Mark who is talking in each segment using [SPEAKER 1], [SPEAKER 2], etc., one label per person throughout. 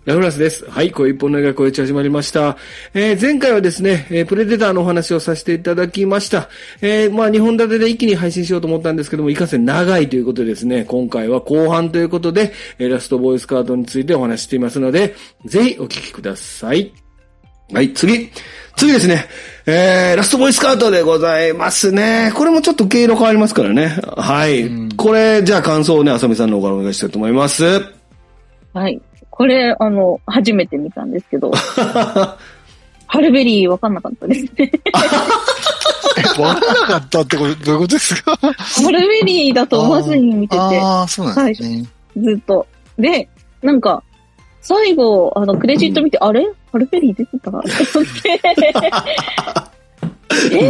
[SPEAKER 1] ラフランスです。はい、声一本の映画声打ち始まりました。前回はですね、プレデターのお話をさせていただきました。2本立てで一気に配信しようと思ったんですけども、いかんせん長いということでですね、今回は後半ということで、ラストボーイスカートについてお話していますので、ぜひお聞きください。はい、次ですね。ラストボーイスカートでございますね。これもちょっと経路変わりますからね。はい。これ、じゃあ感想をね、あさみさんの方からお願いしたいと思います。
[SPEAKER 2] はい。これ、初めて見たんですけど、ハルベリーわかんなかったですね。
[SPEAKER 3] わかんなかったってこと、どういうことですか？
[SPEAKER 2] ハルベリーだと思わずに見てて。
[SPEAKER 3] そうなんですね。
[SPEAKER 2] ずっと。で、なんか、最後、クレジット見て、あれハルベリー出てたと思って。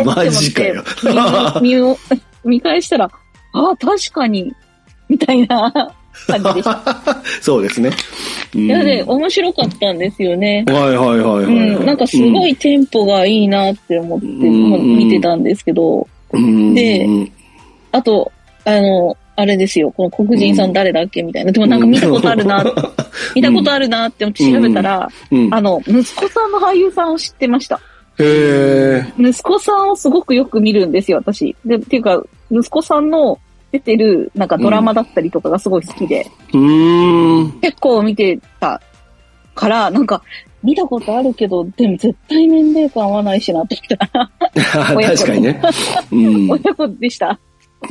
[SPEAKER 1] マジかよ。
[SPEAKER 2] 見返したら、確かに、みたいな感じでした。
[SPEAKER 1] そうですね。
[SPEAKER 2] いやで、面白かったんですよね。
[SPEAKER 1] はい。
[SPEAKER 2] なんかすごいテンポがいいなって思って見てたんですけど。で、あと、あれですよ、この黒人さん誰だっけみたいな。でもなんか見たことあるなって思って調べたら、息子さんの俳優さんを知ってました。息子さんをすごくよく見るんですよ、私。で、っていうか、息子さんの出てる、なんかドラマだったりとかがすごい好きで。結構見てたから、なんか、見たことあるけど、でも絶対年齢感合わないしなって言ったら。
[SPEAKER 1] 確かにね。
[SPEAKER 2] 親子でした。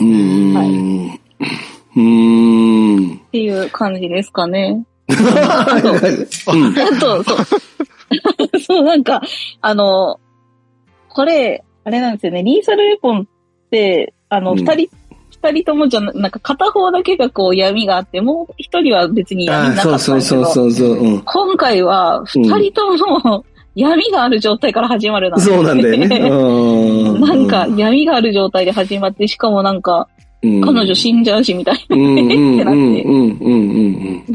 [SPEAKER 2] っていう感じですかね。あと、そう、なんか、これ、あれなんですよね、リーサルウェポンって、二人ともなんか片方だけがこう闇があって、もう一人は別に闇なかったんですけど、今回は二人とも闇がある状態から始まるな。
[SPEAKER 1] そうなんだよね。
[SPEAKER 2] なんか闇がある状態で始まって、しかもなんか、彼女死んじゃうしみたいなってなって。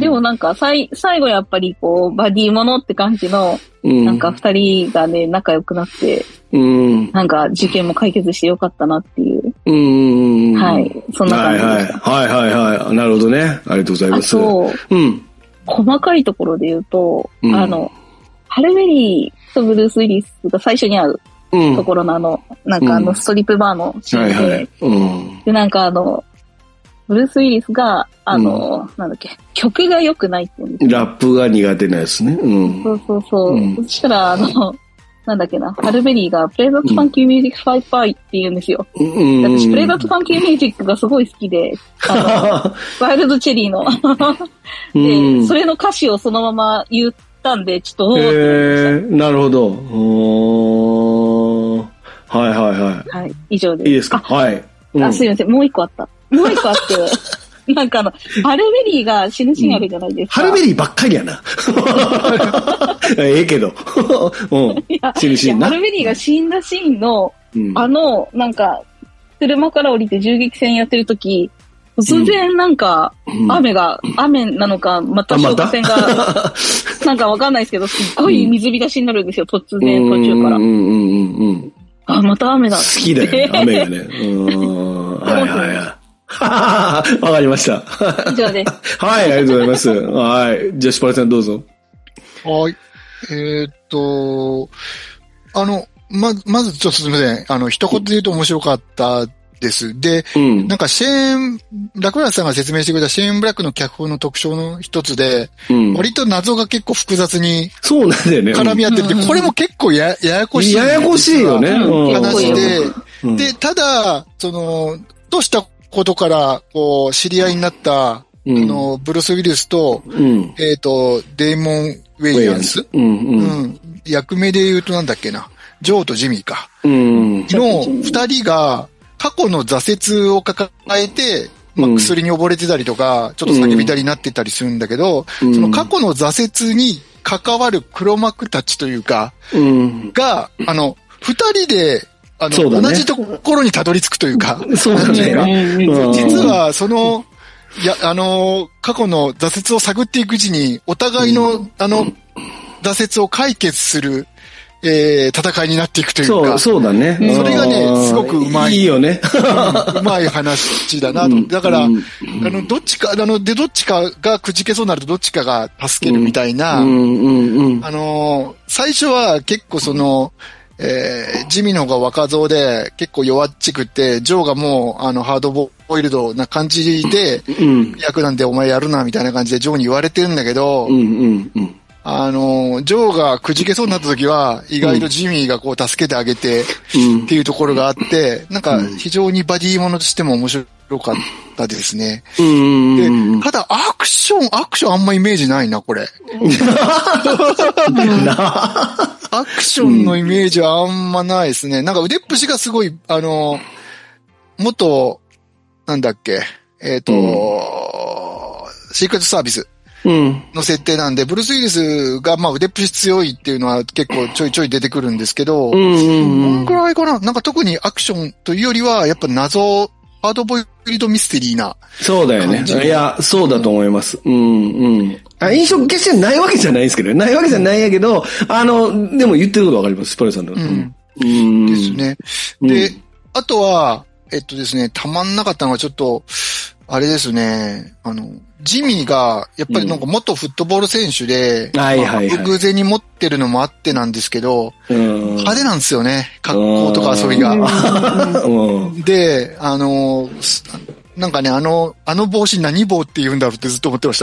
[SPEAKER 2] でもなんか最後やっぱりこうバディものって感じの、なんか二人がね仲良くなって、なんか事件も解決してよかったなっていう。はい。そんな感じでした。
[SPEAKER 1] はい。なるほどね。ありがとうございます。
[SPEAKER 2] 細かいところで言うと、ハルベリーとブルース・ウィリスが最初に会う。ところのなんかストリップバーのシーンで、で、なんかブルース・ウィリスが、なんだっけ、曲が良くないって言うんですよ。
[SPEAKER 1] ラップが苦手なやつね。
[SPEAKER 2] そう。そしたら、なんだっけな、ハルベリーが、プレイザット・ファンキー・ミュージック・ファイファイって言うんですよ。私、プレイザット・ファンキー・ミュージックがすごい好きで、ワイルド・チェリーの。で、それの歌詞をそのまま言ったんで、ちょっと、
[SPEAKER 1] なるほど。はい。
[SPEAKER 2] 以上です。
[SPEAKER 1] いいですか？はい。
[SPEAKER 2] すいません。もう一個あって、なんかハルベリーが死ぬシーンあるじゃないですか。
[SPEAKER 1] ハルベリーばっかりやな。ええけど。死ぬシーンな。
[SPEAKER 2] ハルベリーが死んだシーンの、なんか、車から降りて銃撃戦やってる時、突然なんか、雨なのか、また消火栓が、なんかわかんないですけど、すっごい水浸しになるんですよ、突然途中から。また雨だ。
[SPEAKER 1] 好きだよね、雨がね。わかりました。
[SPEAKER 2] 以上です。
[SPEAKER 1] はい、ありがとうございます。はい。じゃあ、シュパレさんどうぞ。
[SPEAKER 3] はい。まずちょっとすみません。一言で言うと面白かったです。で、なんかラクラスさんが説明してくれたシェーン・ブラックの脚本の特徴の一つで、割と謎が結構複雑に絡み合ってて、これも結構ややこしい。
[SPEAKER 1] ややこしいよね。
[SPEAKER 3] 話で、で、ただ、どうしたことから、こう、知り合いになった、ブルース・ウィリスと、デーモン・ウェイヤンス、役名で言うとなんだっけな、ジョーとジミーか。の二人が、過去の挫折を抱えて、薬に溺れてたりとか、ちょっと叫びたりになってたりするんだけど、その過去の挫折に関わる黒幕たちというか、が、二人で、同じところにたどり着くというか、
[SPEAKER 1] そうだね。
[SPEAKER 3] 実は、過去の挫折を探っていくうちに、お互いの、挫折を解決する戦いになっていくというか。
[SPEAKER 1] そうだね。
[SPEAKER 3] それがね、すごくうまい。
[SPEAKER 1] いいよね。
[SPEAKER 3] うまい話だなと。だから、どっちかがくじけそうになるとどっちかが助けるみたいな。最初は結構ジミーの方が若造で結構弱っちくって、ジョーがもうハードボイルドな感じで、役なんでお前やるなみたいな感じでジョーに言われてるんだけど、ジョーがくじけそうになった時は、意外とジミーがこう助けてあげて、っていうところがあって、なんか非常にバディものとしても面白かったですね。で、ただアクションあんまイメージないな、これ。アクションのイメージはあんまないですね。なんか腕っぷしがすごい、元、なんだっけ、シークレットサービス。の設定なんで、ブルース・ウィリスがまあ腕っぷし強いっていうのは結構ちょいちょい出てくるんですけど、どんくらいかな、なんか特にアクションというよりは、やっぱ謎、ハードボイルドミステリーな。
[SPEAKER 1] そうだよね。いや、そうだと思います。印象決してないわけじゃないですけどね。ないわけじゃないやけど、でも言ってることわかります、スパルさんの。
[SPEAKER 3] ですね。で、あとは、ですね、たまんなかったのがちょっと、あれですね、ジミーが、やっぱりなんか元フットボール選手で、偶然に持ってるのもあってなんですけど、派手なんですよね、格好とか遊びが。で、なんかね、帽子何帽って言うんだろうってずっと思ってました。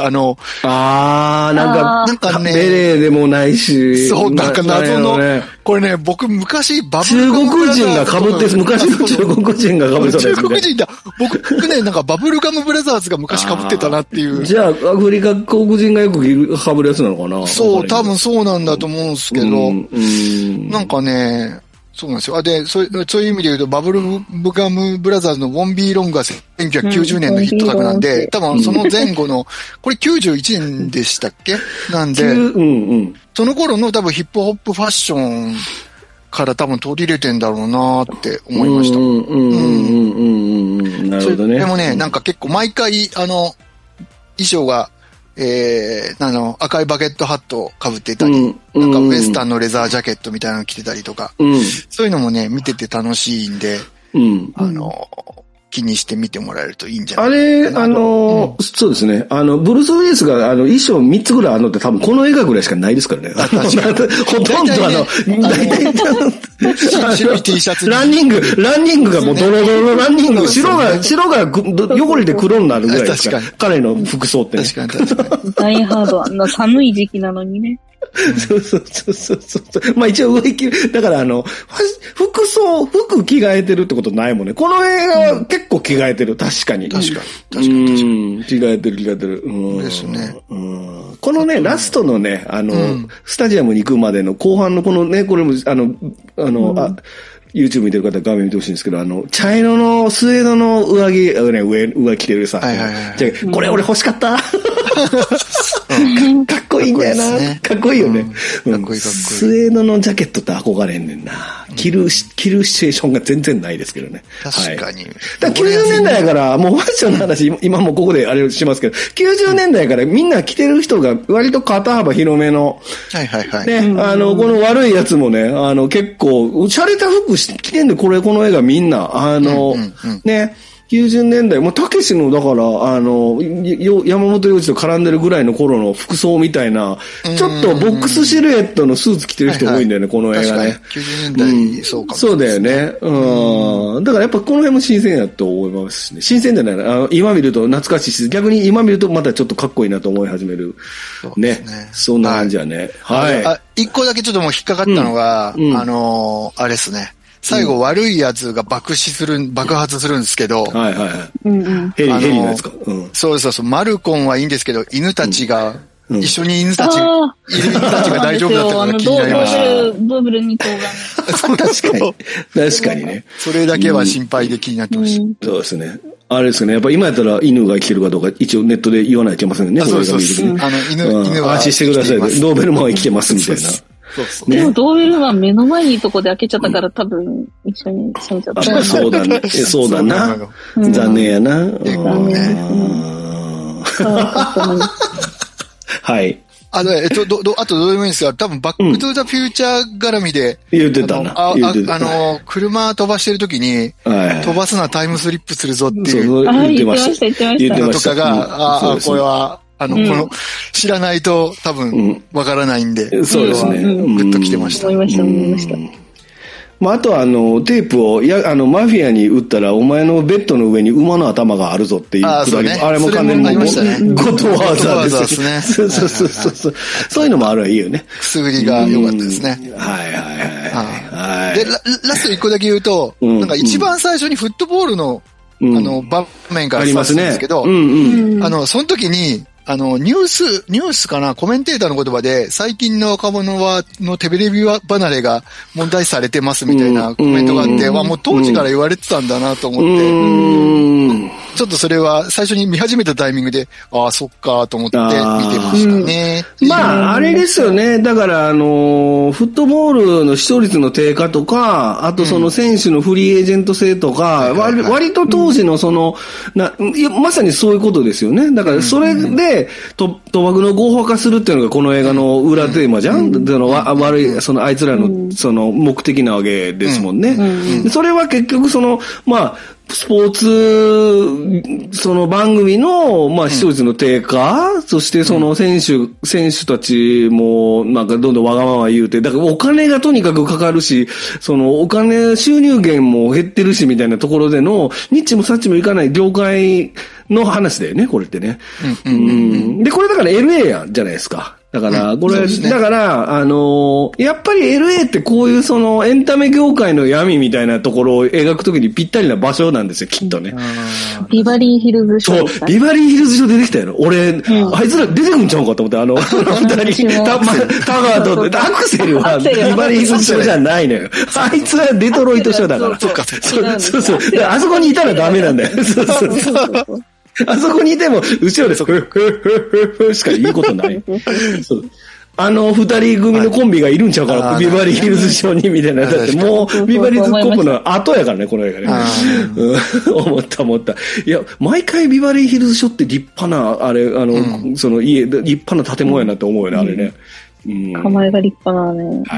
[SPEAKER 1] なんかね、ベレーでもないし。
[SPEAKER 3] そう、なんか謎の、これね、僕昔バブ
[SPEAKER 1] ルガムブラザーズ。中国人が被って、昔の中国人が被ってた。
[SPEAKER 3] 中国人だ。僕ね、なんかバブルガムブラザーズが昔被ってたなっていう。
[SPEAKER 1] じゃあ、アフリカ黒人がよく被るやつなのかな？
[SPEAKER 3] そう、多分そうなんだと思うんですけど、なんかね、そうなんですよ。で、そういう意味で言うと、バブルガムブラザーズのウォンビーロンが1990年のヒット作なんで、多分その前後の、これ91年でしたっけなんで、その頃の多分ヒップホップファッションから多分取り入れてんだろうなって思いました。
[SPEAKER 1] なるほどね。
[SPEAKER 3] でもね、なんか結構毎回、衣装が、赤いバケットハットを被ってたり、なんかウエスタンのレザージャケットみたいなの着てたりとか、そういうのもね、見てて楽しいんで、気にして見てもらえるといいんじゃないかな。
[SPEAKER 1] そうですね。ブルース・ウィリスが衣装3つぐらいあるのって多分この映画ぐらいしかないですからね。ほとんど大体、
[SPEAKER 3] 白い T シャツ。
[SPEAKER 1] ランニングがもうドロドロのランニング、白が汚れて黒になるぐらいですから。彼の服装ってね。
[SPEAKER 3] 確かに。
[SPEAKER 2] ダイハード、寒い時期なのにね。
[SPEAKER 1] そう。まあ一応上着、だから服着替えてるってことないもんね。この映画は結構着替えてる、確かに。
[SPEAKER 3] 確かに。
[SPEAKER 1] 着替えてる。
[SPEAKER 3] ですね。
[SPEAKER 1] このね、ラストのね、スタジアムに行くまでの後半のこのね、これも、YouTube 見てる方画面見てほしいんですけど、茶色のスウェードの上着着てるさ。じゃこれ俺欲しかった。かっこいいんだよな。かっこいいよね。
[SPEAKER 3] かっこいい。
[SPEAKER 1] スウェードのジャケットって憧れんねんな。着るシチュエーションが全然ないですけどね。
[SPEAKER 3] 確かに。
[SPEAKER 1] だから90年代やから、もうファッションの話、今もここであれしますけど、90年代からみんな着てる人が割と肩幅広めの、ね、この悪いやつもね、結構、洒落た服着てんで、この映画みんな、ね、90年代、もうたけしの、だから、山本洋次と絡んでるぐらいの頃の服装みたいな、ちょっとボックスシルエットのスーツ着てる人多いんだよね、この映画ね。
[SPEAKER 3] 90年代、そうかも。
[SPEAKER 1] そうだよね。だからやっぱこの辺も新鮮やと思いますしね。新鮮じゃないな。今見ると懐かしいし、逆に今見るとまたちょっとかっこいいなと思い始める。ね。そんな感じやね。
[SPEAKER 3] はい。一個だけちょっともう引っかかったのが、あれですね。最後悪いやつが爆発するんですけど。
[SPEAKER 1] ヘリのやつか。
[SPEAKER 3] そう。マルコンはいいんですけど、犬たちが、一緒に犬たちが大丈夫だったのが気になりました。
[SPEAKER 2] ドーベル2頭が
[SPEAKER 1] ね。確かにね。
[SPEAKER 3] それだけは心配で気になってました。
[SPEAKER 1] そうですね。あれですね。やっぱ今やったら犬が生きてるかどうか一応ネットで言わないといけませんね。
[SPEAKER 3] そう。犬は。
[SPEAKER 1] 安心してください。ドーベルマンは生きてますみたいな。
[SPEAKER 2] でもドーベルマン目の前にいいとこで開けちゃったから多分一緒に住んじゃった。
[SPEAKER 1] そうだね。そうだな。残念やな。
[SPEAKER 2] 残念ですね。
[SPEAKER 1] はい。
[SPEAKER 3] あとどうでもいいんですが、多分バックトゥーザフューチャー絡みで、
[SPEAKER 1] 言ってたな。
[SPEAKER 3] 車飛ばしてる時に、飛ばすなタイムスリップするぞっていう。
[SPEAKER 2] 言ってました。
[SPEAKER 3] とかが、これは、この、知らないと多分、わからないんで。
[SPEAKER 1] そうですね。
[SPEAKER 3] グッと来てました。
[SPEAKER 2] 思いました。
[SPEAKER 1] まあ、あとはテープを、マフィアに打ったら、お前のベッドの上に馬の頭があるぞっていうくだり。あれも完全にゴッドワーザーですね。そう。そういうのもあるはいいよね。
[SPEAKER 3] くすぐりが良かったですね。
[SPEAKER 1] はい。
[SPEAKER 3] で、ラスト一個だけ言うと、なんか一番最初にフットボールの、場面からスタートするんですけど、その時に、ニュースかな、コメンテーターの言葉で、最近の若者のテレビ離れが問題視されてますみたいなコメントがあって、もう当時から言われてたんだなと思って、ちょっとそれは最初に見始めたタイミングで、ああ、そっかと思って見てましたね。
[SPEAKER 1] まあ、あれですよね。だから、フットボールの視聴率の低下とか、あとその選手のフリーエージェント制とか、割と当時のまさにそういうことですよね。だからそれで、賭博の合法化するっていうのがこの映画の裏テーマじゃん。悪い、あいつらの、目的なわけですもんね。それは結局まあ、スポーツ、番組の、まあ、視聴率の低下、そして選手たちも、なんかどんどんわがまま言うて、だからお金がとにかくかかるし、収入源も減ってるし、みたいなところでの、ニッチもサッチもいかない業界の話だよね、これってね。で、これだから LA じゃないですか。だから、これ、だから、やっぱり LA ってこういうエンタメ業界の闇みたいなところを描くときにぴったりな場所なんですよ、きっとね。
[SPEAKER 2] ビバリーヒルズショー。
[SPEAKER 1] そう、ビバリーヒルズショー出てきたよ。俺、あいつら出てくんちゃうかと思って、二人、タガーと、アクセルはビバリーヒルズショーじゃないのよ。あいつはデトロイトショーだから。そう。あそこにいたらダメなんだよ。そう。あそこにいても、後ろでふしか言うことない。そう。二人組のコンビがいるんちゃうから、ビバリーヒルズショーにみたいな。だってもう、ビバリーズコップの後やからね、この映画ね。思った。いや、毎回ビバリーヒルズショーって立派な、あれ、立派な建物やなって思うよね、あれね。
[SPEAKER 2] 構えが立派なね。
[SPEAKER 1] はい。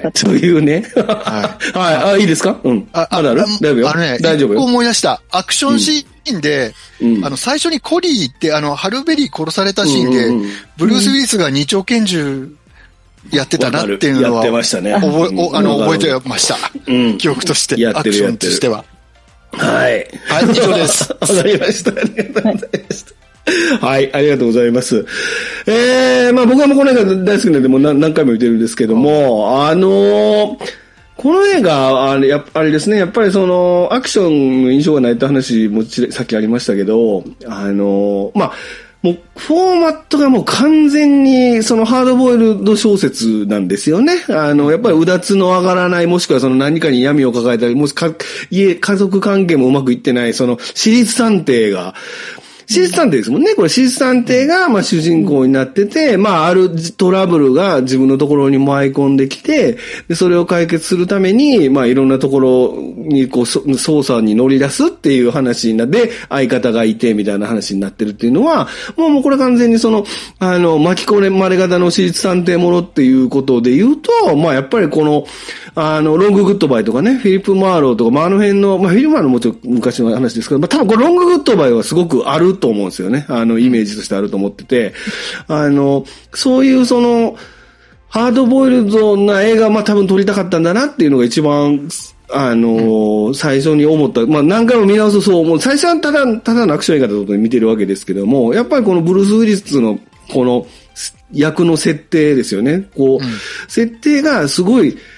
[SPEAKER 1] というね。はい。いいですか？大丈夫よ。
[SPEAKER 3] 思い出した。アクションシーンで、最初にコリーって、ハルベリー殺されたシーンで、ブルース・ウィリスが二丁拳銃やってたなっていうのは、
[SPEAKER 1] やってましたね。
[SPEAKER 3] 覚えてました。記憶として。
[SPEAKER 1] アクションとしては。はい。
[SPEAKER 3] 以上です。
[SPEAKER 1] わかりました。ありがとうございました。はい、ありがとうございます。まあ僕はもうこの映画大好きなんでもう何回も言ってるんですけども、この映画、あれですね、やっぱりアクションの印象がないって話もさっきありましたけど、まあ、もう、フォーマットがもう完全に、ハードボイルド小説なんですよね。やっぱりうだつの上がらない、もしくは何かに闇を抱えたり、もし家族関係もうまくいってない、私立探偵が、私立探偵ですもんね。これ私立探偵が、まあ主人公になってて、まああるトラブルが自分のところに舞い込んできて、で、それを解決するために、まあいろんなところに捜査に乗り出すっていう話になって、相方がいて、みたいな話になってるっていうのは、もうこれ完全に巻き込まれ型の私立探偵ものっていうことで言うと、まあやっぱりロンググッドバイとかね、フィリップ・マーローとか、まああの辺の、まあフィリップ・マーローもちょっと昔の話ですけど、まあ多分これロンググッドバイはすごくあると思うんですよね。イメージとしてあると思ってて、そういうハードボイルドな映画、まあ多分撮りたかったんだなっていうのが一番、最初に思った。まあ何回も見直すそう思う。最初はただのアクション映画だと見てるわけですけども、やっぱりこのブルース・ウィリスのこの役の設定ですよね。設定がすごい、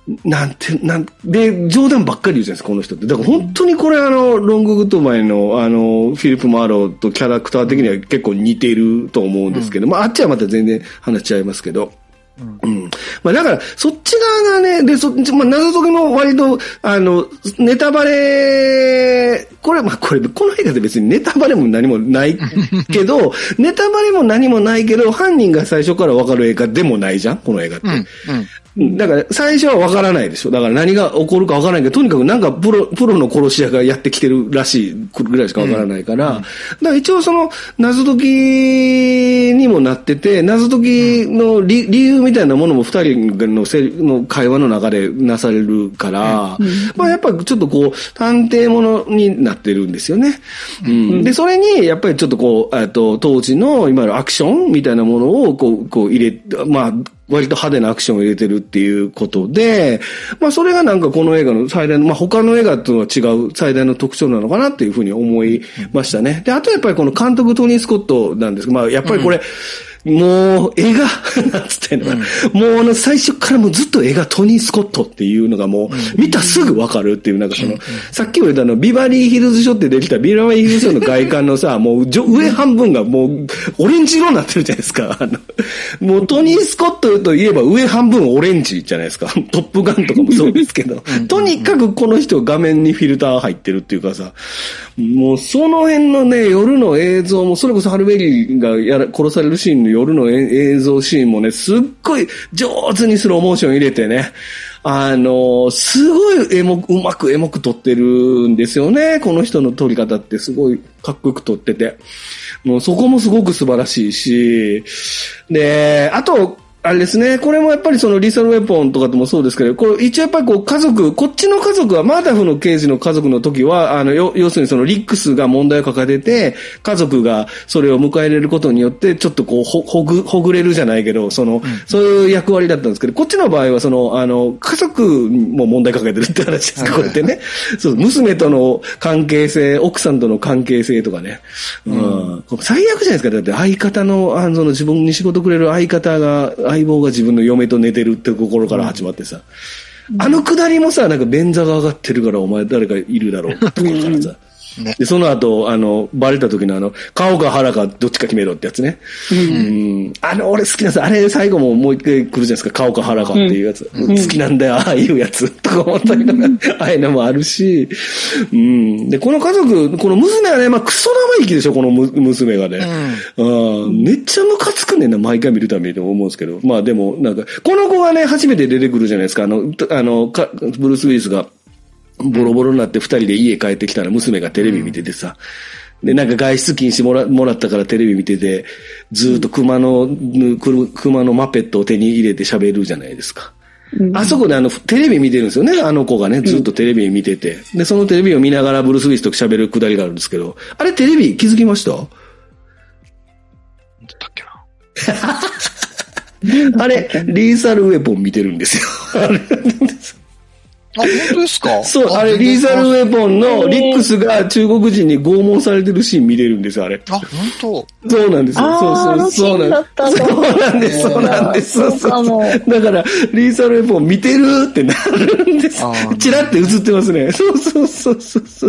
[SPEAKER 1] で、冗談ばっかり言うじゃないですか、この人って。だから本当にこれロンググッドバイのフィリップ・マーローとキャラクター的には結構似ていると思うんですけど、まああっちはまた全然話違いますけど。まあだから、そっち側がね、で、まあ謎解きも割と、ネタバレ、この映画で別にネタバレも何もないけど、ネタバレも何もないけど、犯人が最初からわかる映画でもないじゃん、この映画って。 だから最初はわからないでしょ。だから何が起こるかわからないけど、とにかくなんかプロの殺し屋がやってきてるらしいぐらいしかわからないから、だから一応その謎解きにもなってて、謎解きの理由みたいなものも二人の会話の中でなされるから、まあやっぱりちょっとこう、探偵ものになってるんですよね。で、それにやっぱりちょっとこう、当時のいわゆるアクションみたいなものをこう入れ、まあ、割と派手なアクションを入れてるっていうことで、まあそれがなんかこの映画の最大の、まあ他の映画とは違う最大の特徴なのかなっていうふうに思いましたね。で、あとやっぱりこの監督トニー・スコットなんですけど、まあやっぱりこれ、もう、絵が、なんつってんのかな。もう最初からもうずっと絵がトニー・スコットっていうのがもう、見たらすぐわかるっていう、なんかその、さっきも言ったビバリーヒルズショーってできたビバリーヒルズショーの外観のさ、もう上半分がもう、オレンジ色になってるじゃないですか。もうトニー・スコットといえば上半分オレンジじゃないですか。トップガンとかもそうですけど。とにかくこの人画面にフィルター入ってるっていうかさ、もうその辺のね、夜の映像も、それこそハルベリーが殺されるシーンの夜の映像シーンもね、すっごい上手にスローモーション入れてね、すごいうまくエモく撮ってるんですよね。この人の撮り方ってすごいかっこよく撮ってて。もうそこもすごく素晴らしいし、で、あと、あれですね。これもやっぱりそのリーサルウェポンとかでもそうですけど、これ一応やっぱりこう家族、こっちの家族はマーダフの刑事の家族の時は、要するにそのリックスが問題を抱えてて、家族がそれを迎え入れることによって、ちょっとこう、ほぐれるじゃないけど、そういう役割だったんですけど、こっちの場合は家族も問題抱えてるって話ですか、これってね。そう、娘との関係性、奥さんとの関係性とかね。最悪じゃないですか。だって相方の、自分に仕事くれる相棒が自分の嫁と寝てるってところから始まってさ、くだりもさ、なんか便座が上がってるからお前誰かいるだろうってところからさ、で、その後、バレた時の顔か腹かどっちか決めろってやつね。俺好きなんです。あれ最後もう一回来るじゃないですか。顔か腹かっていうやつ。好きなんだよ、ああいうやつ。とか思ったりとか、ああいうのもあるし。で、この家族、この娘はね、まあ、クソ生意気でしょ、この娘がね。めっちゃムカつくねんな、毎回見るたびに思うんですけど。まあでも、なんか、この子がね、初めて出てくるじゃないですか。ブルース・ウィリスが。ボロボロになって二人で家帰ってきたら娘がテレビ見ててさ。で、なんか外出禁止もらったからテレビ見てて、ずーっと熊のマペットを手に入れて喋るじゃないですか。あそこでテレビ見てるんですよね。あの子がね、ずっとテレビ見てて。で、そのテレビを見ながらブルース・ウィリスと喋るくだりがあるんですけど、あれテレビ気づきました？
[SPEAKER 3] だったっけ
[SPEAKER 1] なあれ、リーサルウェポン見てるんですよ。
[SPEAKER 3] 本当ですか？
[SPEAKER 1] そう、あれ、リーサルウェポンのリックスが中国人に拷問されてるシーン見れるんですよ、あれ。
[SPEAKER 3] 本当？
[SPEAKER 1] そうなんですよ。そうなんです。そうなんです。だから、リーサルウェポン見てるってなるんです。チラって映ってますね。そう。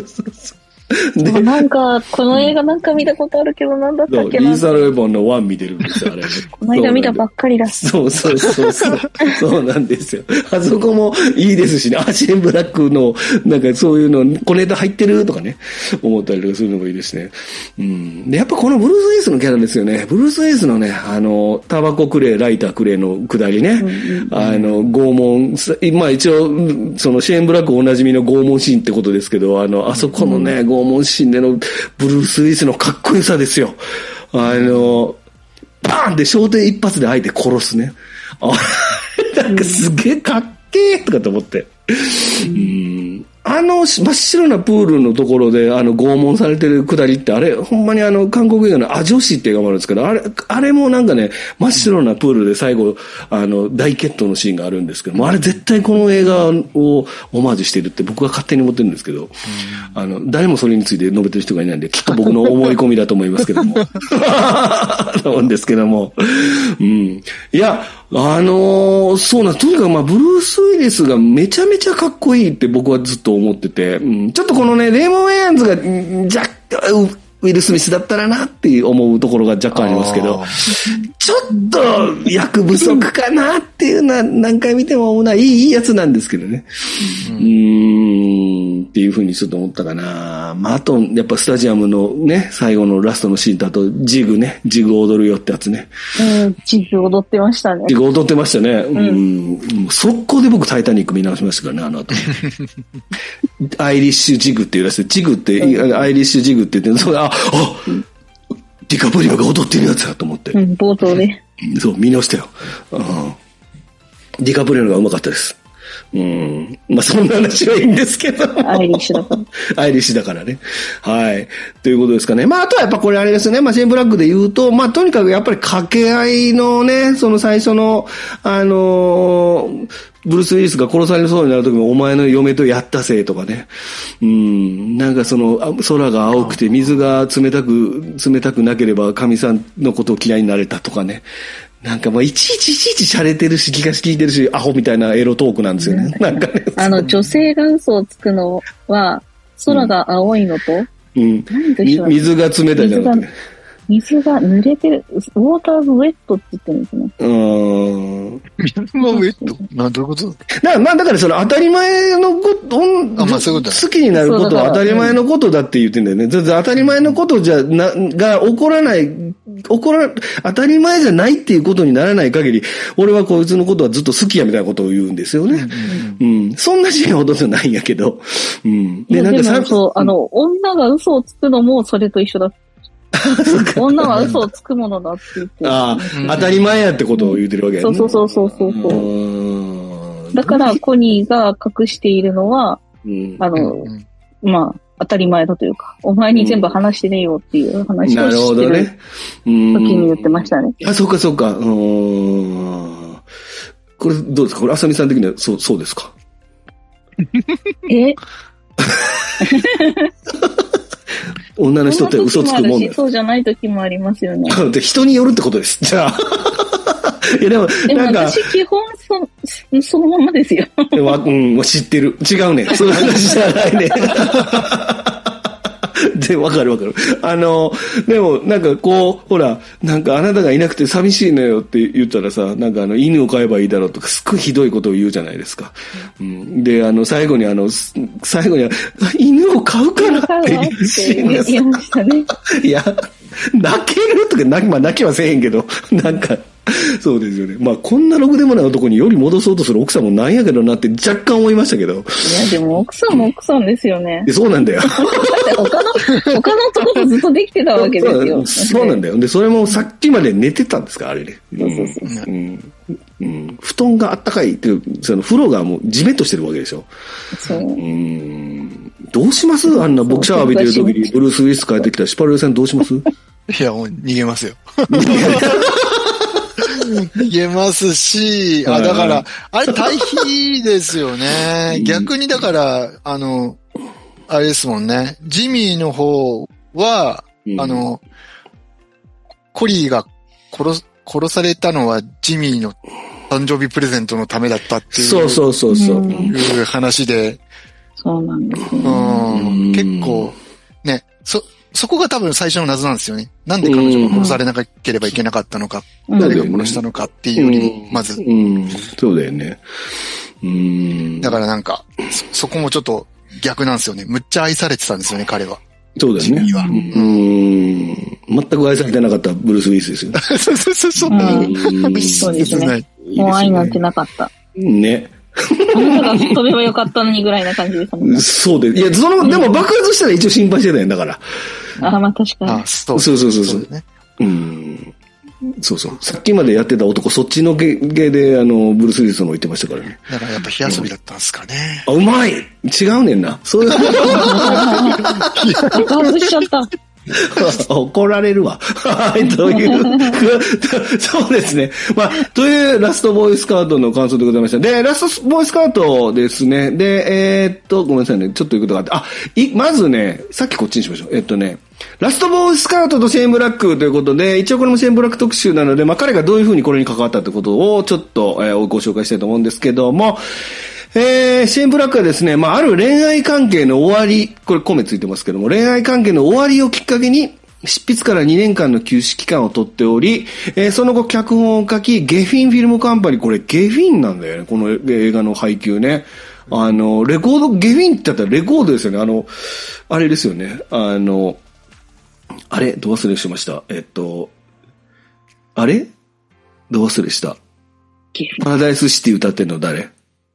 [SPEAKER 2] でもなんか、この映画なんか見たことあるけど、なんだったっけな。
[SPEAKER 1] リーサルウェポンの1見てるんですよ、あれ。
[SPEAKER 2] この間見たばっかりだ。
[SPEAKER 1] そう。そうなんですよ。あそこもいいですしね、シェーンブラックの、なんかそういうの、小ネタ入ってるとかね、思ったりとかするのもいいですね。で、やっぱこのブルース・ウィリスのキャラですよね。ブルース・ウィリスのね、タバコくれ、ライターくれのくだりね。拷問、まあ一応、そのシェーンブラックおなじみの拷問シーンってことですけど、あそこのね、拷問シーンでのブルース・ウィリスのかっこよさですよ。バーンって焦点一発で相手殺すね。なんかすげえかっけーとかと思って。真っ白なプールのところで拷問されてるくだりってあれほんまに韓国映画のアジョシって映画もあるんですけどあれもなんかね真っ白なプールで最後大決闘のシーンがあるんですけどもあれ絶対この映画をオマージュしてるって僕は勝手に思ってるんですけど誰もそれについて述べてる人がいないんできっと僕の思い込みだと思いますけども思うんですけどもいやそうなんとにかくまあブルース・ウィリスがめちゃめちゃかっこいいって僕はずっと思ってて、ちょっとこのねレイモン・ウェイアンズがウィル・スミスだったらなって思うところが若干ありますけど、ちょっと役不足かなっていうのは何回見ても思うのはいいやつなんですけどね。っていうふうにちょっと思ったかな。まあ、あと、やっぱスタジアムのね、最後のラストのシーンだと、ジグ踊るよってやつね。
[SPEAKER 2] ジグ踊ってましたね。
[SPEAKER 1] ジグ踊ってましたね。もう速攻で僕タイタニック見直しましたからね、あの後。アイリッシュジグっていうらしい。ジグって、アイリッシュジグって言って、ディカプリオが踊ってるやつだと思って。
[SPEAKER 2] 冒頭で。
[SPEAKER 1] そう、見直したよ。ディカプリオのがうまかったです。まあ、そんな話はいいんですけど。
[SPEAKER 2] アイリッシュだから。
[SPEAKER 1] アイリッシュだからね。はい。ということですかね。まあ、あとはやっぱこれあれですね。まあ、シェーンブラックで言うと、まあ、とにかくやっぱり掛け合いのね、その最初の、ブルース・ウィリスが殺されそうになる時もお前の嫁とやったせいとかね。なんかその空が青くて水が冷たくなければ神さんのことを嫌いになれたとかね。なんかもういちいち洒落てるし、気が利いてるし、アホみたいなエロトークなんですよね。なんかね。
[SPEAKER 2] 女性が嘘をつくのは、空が青いのと、
[SPEAKER 1] 何でしょう、水が冷たいじゃなくて。
[SPEAKER 2] 水が濡れてる、ウォーターズウェットって言ってるんですね。
[SPEAKER 3] 水がウェットどういうこと
[SPEAKER 1] だからその当たり前のこと、好きになることは当たり前のことだって言ってんだよね。当たり前のことが起こらない、当たり前じゃないっていうことにならない限り、俺はこいつのことはずっと好きやみたいなことを言うんですよね。そんなシーンほどじゃないんやけど。
[SPEAKER 2] でもそう、女が嘘をつくのもそれと一緒だ。女は嘘をつくものだって言って。
[SPEAKER 1] 当たり前やってことを言ってるわけやね。
[SPEAKER 2] そう。だからコニーが隠しているのは、まあ、当たり前だというか、お前に全部話してねえよっていう話をしてる時に言ってましたね。
[SPEAKER 1] そうか。これどうですか？これ浅見さん的にはそうですか？女の人って嘘つくもんだ。
[SPEAKER 2] そうじゃない時もありますよね。
[SPEAKER 1] 人によるってことです。じゃあ。いやでもなんか。
[SPEAKER 2] 私基本そのままですよ。
[SPEAKER 1] 知ってる。違うね。そういう話じゃないね。で、わかる。でも、なんかこう、ほら、なんかあなたがいなくて寂しいのよって言ったらさ、なんか犬を飼えばいいだろうとか、すっごいひどいことを言うじゃないですか。で、最後に犬を飼うからって
[SPEAKER 2] 言いましたね。
[SPEAKER 1] いや、泣けるとか、泣きはせえへんけど、なんか、そうですよね。まあ、こんなろくでもない男により戻そうとする奥さんもなんやけどなって若干思いましたけど。いや、
[SPEAKER 2] でも奥さんも奥さんですよね。
[SPEAKER 1] そうなんだよ。だって
[SPEAKER 2] 他の男とずっとできてたわけですよ。
[SPEAKER 1] そうなんだよ。で、それもさっきまで寝てたんですか、あれね。布団があったかいっていう、その風呂がもうジメッとしてるわけでしょ。そう。どうします？あんな僕シャワー浴びてる時にブルース・ウィリス帰ってきたらシパルヨさんどうします？
[SPEAKER 3] いや、もう逃げますよ。逃げますし、だから、あれ対比ですよね。逆にだから、あれですもんね。ジミーの方は、コリーが殺されたのはジミーの誕生日プレゼントのためだったっていう。
[SPEAKER 1] そう。
[SPEAKER 3] いう話で。
[SPEAKER 2] そうなんですね。
[SPEAKER 3] 結構、ね、そこが多分最初の謎なんですよね。なんで彼女が殺されなければいけなかったのか、誰が殺したのかっていうよりも、まず。
[SPEAKER 1] そうだよね。
[SPEAKER 3] だからなんか、そこもちょっと逆なんですよね。むっちゃ愛されてたんですよね、彼は。
[SPEAKER 1] そうだよね。全く愛されてなかったブルース・ウィリスですよ。
[SPEAKER 3] そう。
[SPEAKER 2] そうですね。もう愛なんてなかった。
[SPEAKER 1] ね。
[SPEAKER 2] あなたが飛べばよかったのにぐらいな感じですもんね。
[SPEAKER 1] そうで。いや、でも爆発したら一応心配してたよ、だから。
[SPEAKER 2] まあ確かに。
[SPEAKER 1] そう。そう。さっきまでやってた男、そっちの芸で、ブルース・ウィリスも言ってましたからね。
[SPEAKER 3] だからやっぱ火遊びだったんですかね。
[SPEAKER 1] うまい！違うねんな。そういう。
[SPEAKER 2] 爆発しちゃった。
[SPEAKER 1] 怒られるわ。はい、という。そうですね。まあ、というラストボーイスカウトの感想でございました。で、ラストボーイスカウトですね。で、ごめんなさいね。ちょっということがあって。まずね、さっきこっちにしましょう。ラストボーイスカウトとシェーンブラックということで、一応これもシェーンブラック特集なので、まあ彼がどういうふうにこれに関わったということをちょっと、ご紹介したいと思うんですけども、 シェーンブラックはですね、ある恋愛関係の終わり、これ米ついてますけども、恋愛関係の終わりをきっかけに、執筆から2年間の休止期間を取っており、その後脚本を書き、ゲフィンフィルムカンパニー、これゲフィンなんだよね、この映画の配給ね。レコード、ゲフィンって言ったらレコードですよね。あれですよね。あれど忘れしました。あれど忘れした。パラダイスシティ歌ってんの誰？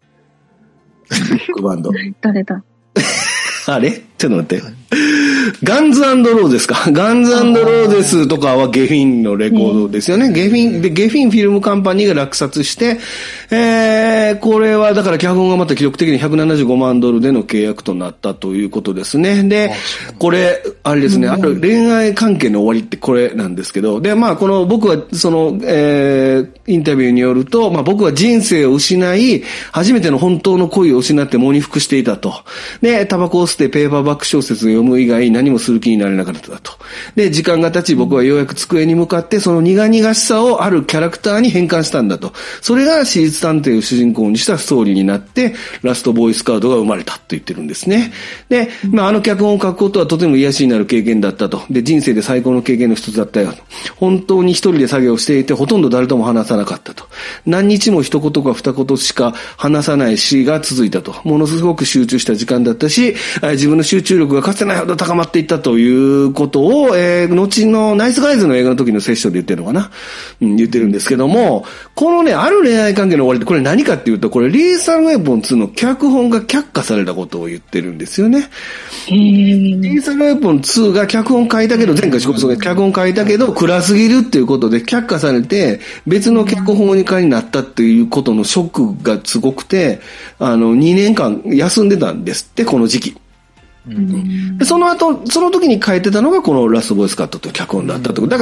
[SPEAKER 1] バンド。
[SPEAKER 2] 誰だ
[SPEAKER 1] あれちょっと待って。ガンズ&ローゼスか。ガンズ&ローゼスとかはゲフィンのレコードですよね。ゲフィンフィルムカンパニーが落札して、これはだから脚本がまた記録的に$175万での契約となったということですね。で、これ、あれですね、ある恋愛関係の終わりってこれなんですけど、で、この僕はその、インタビューによると、僕は人生を失い、初めての本当の恋を失って喪に服していたと。で、タバコを捨てペーパーバック小説を読む以外何もする気になれなかったと。で、時間が経ち僕はようやく机に向かってその苦々しさをあるキャラクターに変換したんだと。それが私立探偵を主人公にしたストーリーになって、ラストボーイスカウトが生まれたと言ってるんですね。で、脚本を書くことはとても癒しになる経験だったと。で、人生で最高の経験の一つだったよと。本当に一人で作業していてほとんど誰とも話さなかったと。何日も一言か二言しか話さない詩が続いたと。ものすごく集中した時間だったし、自分の集中力がかつてないほど高まっていったということを、後のナイスガイズの映画の時のセッションで言ってるのかな、言ってるんですけども、このね、ある恋愛関係の終わりってこれ何かっていうと、これリーサルウェポン2の脚本が却下されたことを言ってるんですよね。リーサルウェポン2が脚本書いたけど、前回脚本書いたけど暗すぎるっていうことで却下されて、別の脚本家になったっていうことのショックがすごくて、2年間休んでたんですって、この時期。でその時に書いてたのがこのラストボーイスカットという脚本だったと。だから、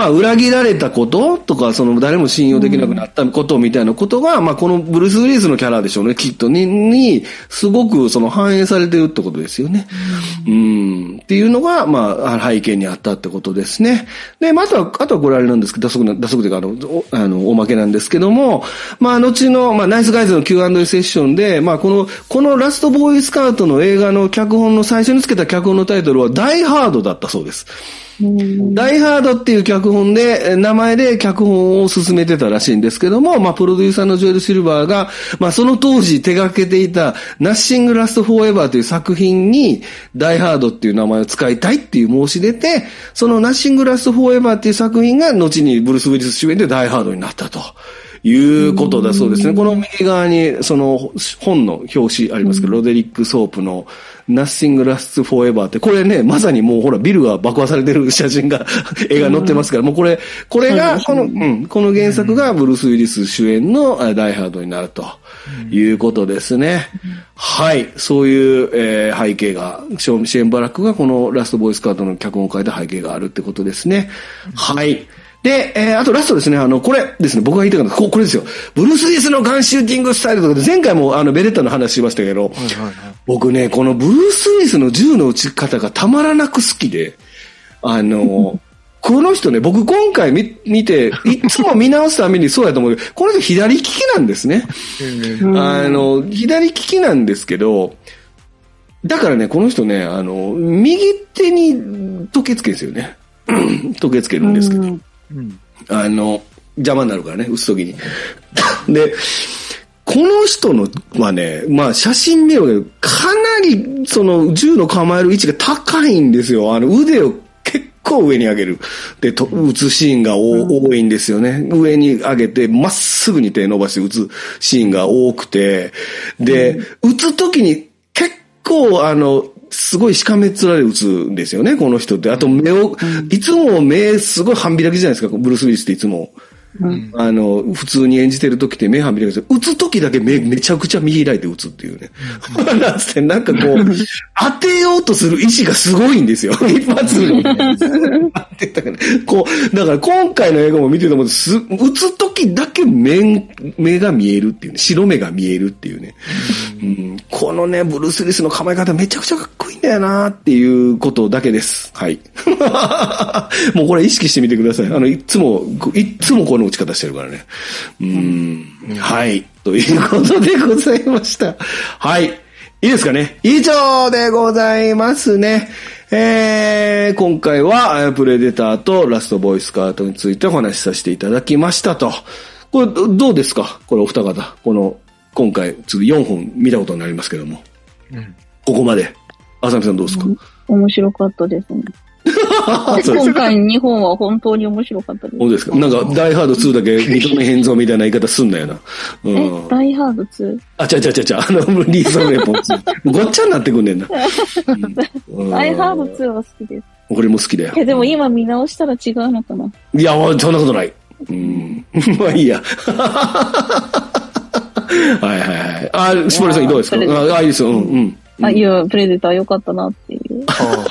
[SPEAKER 1] 裏切られたこととか、誰も信用できなくなったことみたいなことが、このブルース・ウィリスのキャラでしょうね、きっとに、すごく反映されてるってことですよね。っていうのが、背景にあったってことですね。で、あとはこれあれなんですけど、打足というか、おまけなんですけども、後の、ナイスガイズの Q&A セッションで、このラストボーイスカウトの映画の脚本の最初につけた脚本のタイトルはダイハードだったそうです。ダイハードっていう脚本で、名前で脚本を進めてたらしいんですけども、プロデューサーのジョエル・シルバーが、その当時手掛けていたナッシング・ラスト・フォーエバーという作品にダイハードっていう名前を使いたいっていう申し出て、そのナッシング・ラスト・フォーエバーっていう作品が後にブルース・ウィリス主演でダイハードになったと。いうことだそうですね。この右側にその本の表紙ありますけど、ロデリック・ソープの Nothing Lasts Forever って、これね、まさにもうほらビルが爆破されてる写真が、絵が載ってますから、もうこれが、この原作がブルース・ウィリス主演のダイハードになるということですね。はい。そういう、背景が、シェーン・バラックがこのラストボーイスカートの脚本を書いた背景があるってことですね。はい。で、あとラストですね、これですね、僕が言いたかったこれですよ。ブルース・ウィリスのガンシューティングスタイルとかで、前回もベレッタの話しましたけど、僕ね、このブルース・ウィリスの銃の撃ち方がたまらなく好きで、この人ね、僕今回見て、いつも見直すためにそうやと思うけど、この人左利きなんですね。左利きなんですけど、だからね、この人ね、右手に時計つけるんですよね。時計つけるんですけど。邪魔になるからね、打つときに。で、この人のはね、写真見るけど、かなり銃の構える位置が高いんですよ。腕を結構上に上げる。で、打つシーンが多いんですよね。上に上げて、まっすぐに手伸ばして打つシーンが多くて、で、打つときに結構すごいしかめっ面で打つんですよね、この人って。あといつも目すごい半開きじゃないですか、ブルース・ウィリスっていつも。普通に演じてる時って目半開きです。打つ時だけめちゃくちゃ見開いて打つっていうね。なんかこう、当てようとする意志がすごいんですよ。一発に。だから今回の映画も見てても、打つ時だけ目が見えるっていうね。白目が見えるっていうね。このね、ブルース・ウィリスの構え方めちゃくちゃかっこいいんだよなっていうことだけです。はい。もうこれ意識してみてください。いつもこの打ち方してるからね。はい。ということでございました。はい。いいですかね。以上でございますね。今回は、プレデターとラストボーイスカートについてお話しさせていただきましたと。これ、どうですか？これお二方。今回、ちょっと4本見たことになりますけども。ここまで。あさみさんどうですか？
[SPEAKER 2] 面白かったですね。今回2本は本当に面白かったです。
[SPEAKER 1] そうですか。なんか、ダイハード2だけ認めへんぞみたいな言い方すんなよな。
[SPEAKER 2] ダイハード 2？
[SPEAKER 1] あ、リーソンウェポン2。ごっちゃになってくんねんな。
[SPEAKER 2] ダイハード2は好きです。
[SPEAKER 1] 俺も好きだよ。
[SPEAKER 2] でも今見直したら違うのかな。
[SPEAKER 1] いや、そんなことない。まあいいや。はいはいはい。しばらさんどうですか？いいですよ。
[SPEAKER 2] いや、プレデター良かったなっていう。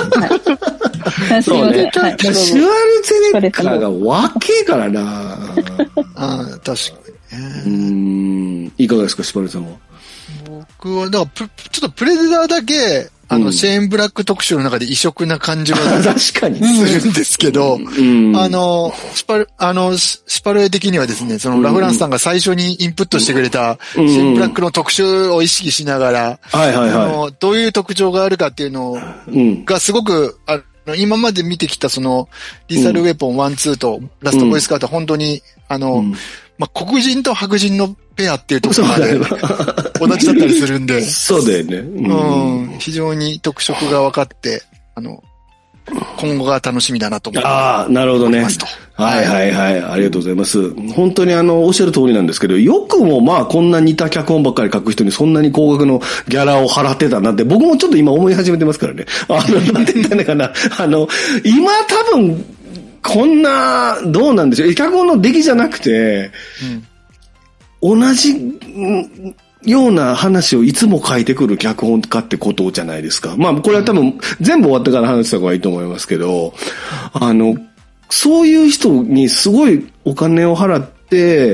[SPEAKER 1] そうね。シュワルツェネッカーがわけえからな。
[SPEAKER 3] 確かに
[SPEAKER 1] ね。いかがですか、シュワルさんは。
[SPEAKER 3] 僕は、だからちょっとプレデターだけ、シェーンブラック特集の中で異色な感じが
[SPEAKER 1] 確かに
[SPEAKER 3] するんですけど、シパルエ的にはですね、そのラフランスさんが最初にインプットしてくれたシェーンブラックの特集を意識しながら、どういう特徴があるかっていうのがすごく、今まで見てきたその、リーサルウェポン1、2とラストボーイスカートは本当に、黒人と白人のペアっていうところまで同じだったりするんで。
[SPEAKER 1] そうだよね。
[SPEAKER 3] 非常に特色が分かって、今後が楽しみだなと思います。
[SPEAKER 1] ああ、なるほどね。はいはいはい。ありがとうございます。本当におっしゃる通りなんですけど、よくもまあこんな似た脚本ばっかり書く人にそんなに高額のギャラを払ってたなって、僕もちょっと今思い始めてますからね。なんて言ったのかな。今多分、こんな、どうなんでしょう。脚本の出来じゃなくて、同じような話をいつも書いてくる脚本家ってことじゃないですか。まあ、これは多分全部終わってから話した方がいいと思いますけど、そういう人にすごいお金を払って、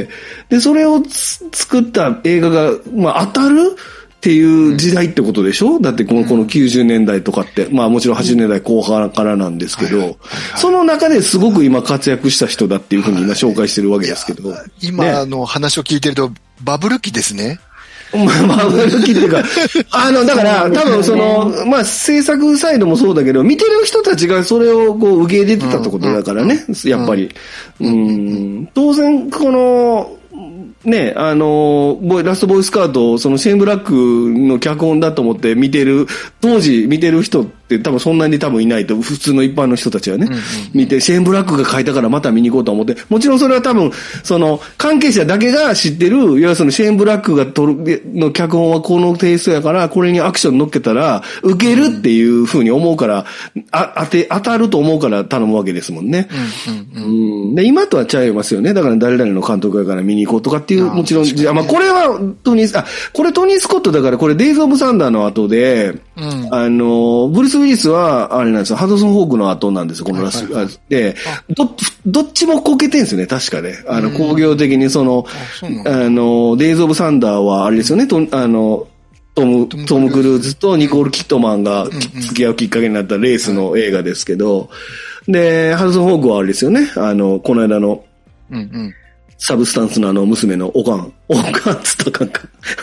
[SPEAKER 1] で、それを作った映画が、まあ、当たるっていう時代ってことでしょ？だってこの90年代とかって、まあもちろん80年代後半からなんですけど、その中ですごく今活躍した人だっていうふうに今紹介してるわけですけど。
[SPEAKER 3] 今の話を聞いてると、バブル期ですね。
[SPEAKER 1] バブル期っていうか、だから多分まあ制作サイドもそうだけど、見てる人たちがそれを受け入れてたってことだからね、やっぱり。当然ね、ラストボーイスカート、そのシェーンブラックの脚本だと思って当時見てる人って多分そんなに多分いないと、普通の一般の人たちはね、見て、シェーンブラックが書いたからまた見に行こうと思って、もちろんそれは多分、関係者だけが知ってる、いわゆるシェーンブラックがの脚本はこのテイストやから、これにアクション乗っけたら、受けるっていう風に思うから、当たると思うから頼むわけですもんね。で、今とは違いますよね。だから誰々の監督やから見に行こうとかっていう、もちろん、まあ、これはトニー・スコットだから、これデイズ・オブ・サンダーの後で、ブルース・ウィリスは、あれなんですよ、ハドソン・ホークの後なんですよ、このラスト。で、どっちもこけてんすよね、確かね。工業的にデイズ・オブ・サンダーは、あれですよね、トム・クルーズとニコール・キットマンが付き合うきっかけになったレースの映画ですけど、で、ハドソン・ホークはあれですよね、この間の、サブスタンスの娘のオカンつったかんか。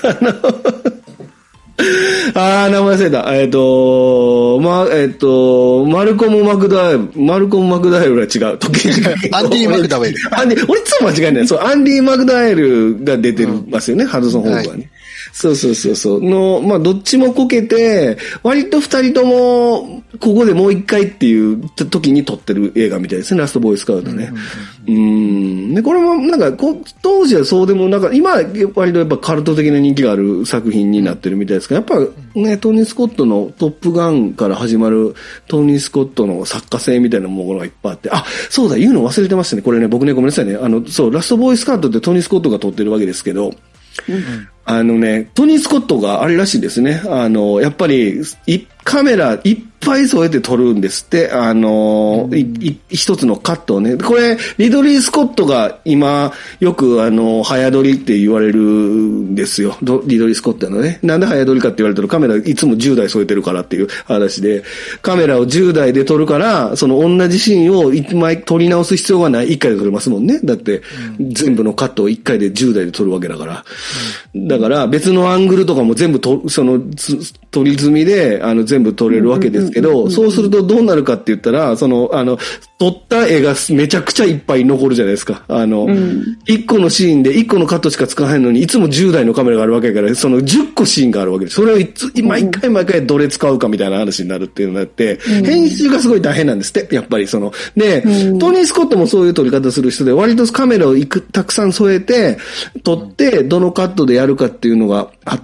[SPEAKER 1] 名前忘れた。マルコム・マクダエルは違う。時計
[SPEAKER 3] アンディ・マクダエル。
[SPEAKER 1] 俺いつも間違えない。そう、アンディ・マクダエルが出てますよね、ハドソン・ホークはね。そう。まあ、どっちもこけて、割と二人とも、ここでもう一回っていう時に撮ってる映画みたいですね、ラストボーイスカウトね。で、これもなんか、当時はそうでも、なんか、今は割とやっぱカルト的な人気がある作品になってるみたいですけど、やっぱね、トニー・スコットのトップガンから始まるトニー・スコットの作家性みたいなものがいっぱいあって、そうだ、言うの忘れてましたね。これね、僕ね、ごめんなさいね。そう、ラストボーイスカウトってトニー・スコットが撮ってるわけですけど、 トニー・スコットがあれらしいですね。やっぱり、カメラいっぱい添えて撮るんですって。一つのカットをね。これ、リドリー・スコットが今、よく早撮りって言われるんですよ。リドリー・スコットのね。なんで早撮りかって言われたらカメラいつも10台添えてるからっていう話で、カメラを10台で撮るから、その同じシーンを1枚撮り直す必要がない。1回で撮れますもんね。だって、全部のカットを1回で10台で撮るわけだから。だから別のアングルとかも全部撮り済みで、全部撮れるわけですけど、そうするとどうなるかって言ったら、撮った絵がめちゃくちゃいっぱい残るじゃないですか。1個のシーンで1個のカットしか使わへんのに、いつも10台のカメラがあるわけだから、その10個シーンがあるわけです。それを毎回どれ使うかみたいな話になるっていうのがあって、編集がすごい大変なんですって、やっぱりで、トニー・スコットもそういう撮り方する人で、割とカメラをたくさん添えて、撮って、どのカットでやるかっていうのがあって、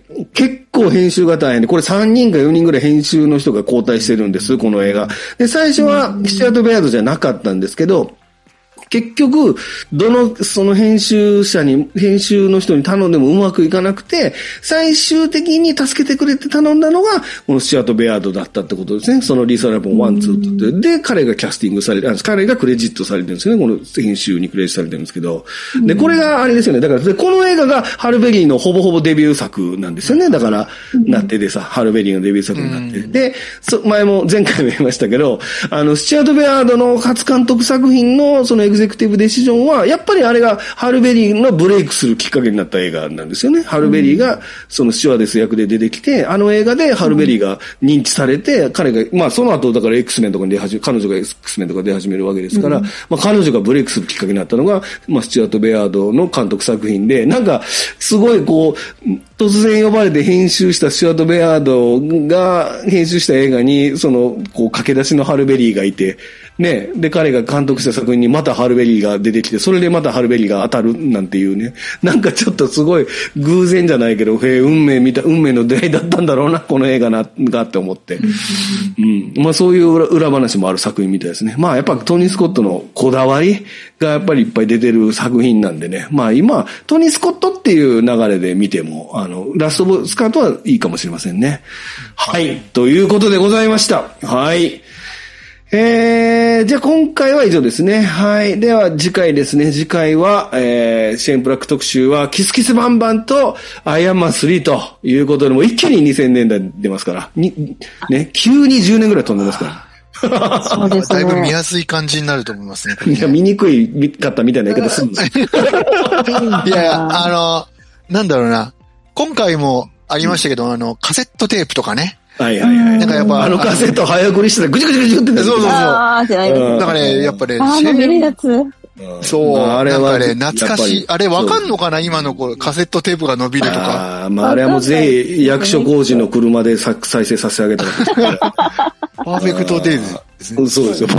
[SPEAKER 1] 結構編集が大変で、これ3人か4人ぐらい編集の人が交代してるんです、この映画。で、最初はスチュアート・ベアードじゃなかったんですけど、結局、その編集の人に頼んでもうまくいかなくて、最終的に助けてくれて頼んだのが、このスチュアート・ベアードだったってことですね。そのリサ・ラボン1、2って。で、彼がキャスティングされて、彼がクレジットされてるんですよね。この編集にクレジットされてるんですけど。で、これがあれですよね。だから、この映画がハルベリーのほぼほぼデビュー作なんですよね。だから、なってでさ、ハルベリーのデビュー作になって。で、前も前回も言いましたけど、スチュアート・ベアードの初監督作品のそのエグゼクティブデシジョンは、やっぱりあれがハルベリーのブレイクするきっかけになった映画なんですよね。ハルベリーがそのスチュワーデス役で出てきて、映画でハルベリーが認知されて、彼が、その後だから X メンとかに彼女が X メンとか出始めるわけですから、彼女がブレイクするきっかけになったのが、スチュアート・ベアードの監督作品で、なんか、すごい突然呼ばれて編集したスチュアート・ベアードが編集した映画に、駆け出しのハルベリーがいて、ね。で、彼が監督した作品にまたハルベリーが出てきて、それでまたハルベリーが当たるなんていうね。なんかちょっとすごい偶然じゃないけど、運命の出会いだったんだろうな、この映画がって思って。そういう裏話もある作品みたいですね。やっぱトニー・スコットのこだわりがやっぱりいっぱい出てる作品なんでね。今、トニー・スコットっていう流れで見ても、ラスト・オブ・スカートはいいかもしれませんね。はい。ということでございました。はい。じゃあ今回は以上ですね。はい。では次回ですね。次回は、シェーンプラック特集はキスキスバンバンとアイアンマン3ということで、もう一気に2000年代出ますから。急に10年ぐらい飛んでますから。
[SPEAKER 3] そうですね。だいぶ見やすい感じになると思いますね。
[SPEAKER 1] いや、見にくいかったみたいな言い方するんですよ。
[SPEAKER 3] いや、なんだろうな。今回もありましたけど、カセットテープとかね。
[SPEAKER 1] はいはいはい。
[SPEAKER 3] なんかやっぱ
[SPEAKER 1] カセット早送りしたらぐちゅぐちゅぐちゅってなる。
[SPEAKER 3] そうそうそう。
[SPEAKER 2] あーってなります。
[SPEAKER 3] だからね、やっぱね、
[SPEAKER 2] 見るやつ。
[SPEAKER 3] そう。あれはね、懐かしい。あれわかんのかな今のカセットテープが伸びるとか。
[SPEAKER 1] あれはもう全員役所工事の車で再生させてあげたら。
[SPEAKER 3] パーフェクトデイズですね。
[SPEAKER 1] そうですよ。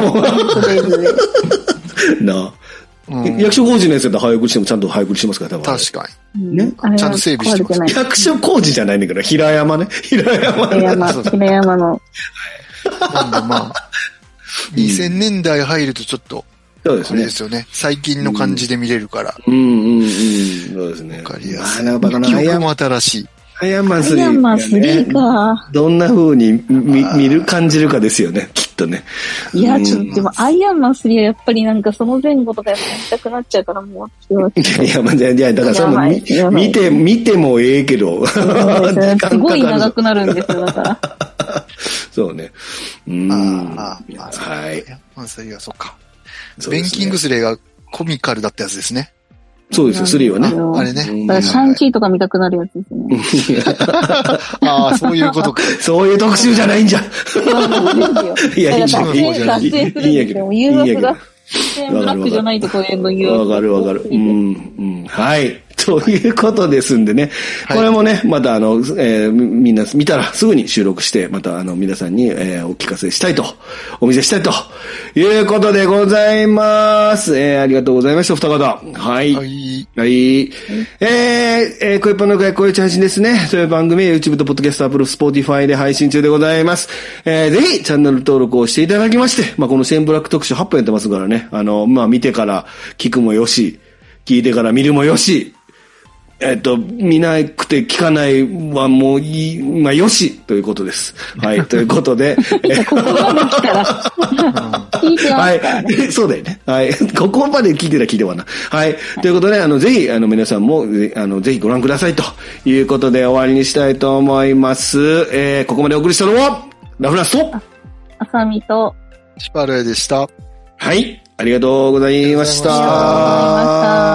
[SPEAKER 1] なあ。役所工事のやつだったら早送りしてもちゃんと早送りしますから、多分。
[SPEAKER 3] 確かに。ね。ちゃんと整備してます。
[SPEAKER 1] 役所工事じゃないんだけど、平山ね。平山
[SPEAKER 2] の。
[SPEAKER 3] なんで2000年代入るとちょっと、
[SPEAKER 1] そうですね。
[SPEAKER 3] ですよね。最近の感じで見れるから。
[SPEAKER 1] そうですね。
[SPEAKER 3] わかりやすい。記憶も新しい。
[SPEAKER 1] アイアンマン3。
[SPEAKER 2] アイアンマン3か。
[SPEAKER 1] どんな風に感じるかですよね、きっとね。
[SPEAKER 2] いや、ちょっとでもアイアンマン3はやっぱりなんかその前後とかやっぱ見たくなっちゃうからもう。
[SPEAKER 1] いや、だからその見てもええけど。
[SPEAKER 2] すごい長くなるんですよ、だから。
[SPEAKER 1] そうね。
[SPEAKER 3] はい。3はそっか。ベンキングスレーがコミカルだったやつですね。
[SPEAKER 1] そうですよ、3はね。
[SPEAKER 3] あれね。
[SPEAKER 2] だからシャンチーとか見たくなるやつですね。
[SPEAKER 3] そういうことか。
[SPEAKER 1] そういう特集じゃないんじゃ。いや、いいじゃん。
[SPEAKER 2] いいやけど。誘惑が、ブラックじゃないとこへの誘惑。
[SPEAKER 1] わかる。はい。ということですんでね。これもね、またみんな見たらすぐに収録して、また皆さんにお聞かせしたいと、お見せしたいということでございます。ありがとうございました、二方。はい。はい。声パンの会声配信ですね。そういう番組、YouTube と Podcast、Apple、Spotify で配信中でございます。ぜひ、チャンネル登録をしていただきまして、このシェーンブラック特集8分やってますからね。見てから聞くもよし、聞いてから見るもよし、 見なくて聞かないはもういい、まあ、よし、ということです。はい、ということで。
[SPEAKER 2] ここまで来たら、聞いてますからね。
[SPEAKER 1] はい、そうだよね。はい、ここまで聞いてたら聞いてはな。はい、ということで、ぜひ、皆さんも、ぜひご覧くださいということで終わりにしたいと思います。ここまでお送りしたのは、ラフランスと、
[SPEAKER 2] あさみと、
[SPEAKER 3] シパレでした。
[SPEAKER 1] はい、ありがとうございました。